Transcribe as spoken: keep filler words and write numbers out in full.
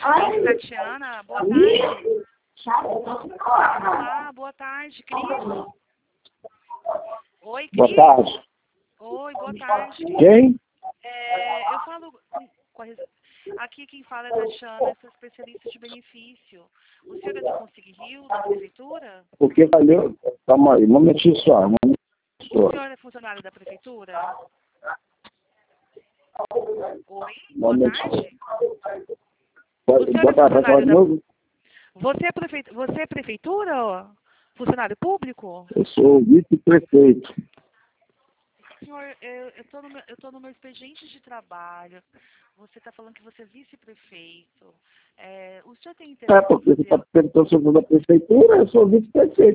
Tatiana, boa tarde. Olá, boa tarde, Cris. Oi, Cris. Boa tarde. Oi, boa tarde. Quem? É, eu falo com, com a, aqui quem fala é a Tatiana, eu sou especialista de benefício. O senhor é do Consigo Rio, da prefeitura? Porque valeu. Calma aí, um momentinho só. Um momentinho O só. senhor é funcionário da prefeitura? Oi, Um boa momentinho. tarde. Pode, O senhor boa é tarde, vai falar funcionário de da... novo? Você é, prefe... Você é prefeitura? Ó? Funcionário público? Eu sou vice-prefeito. Senhor, eu estou no, meu- eu tô no meu expediente de trabalho. Você está falando que você é vice-prefeito. É, o senhor tem É, interesse em porque você está fazer... perguntando sobre a prefeitura, eu sou vice-prefeito.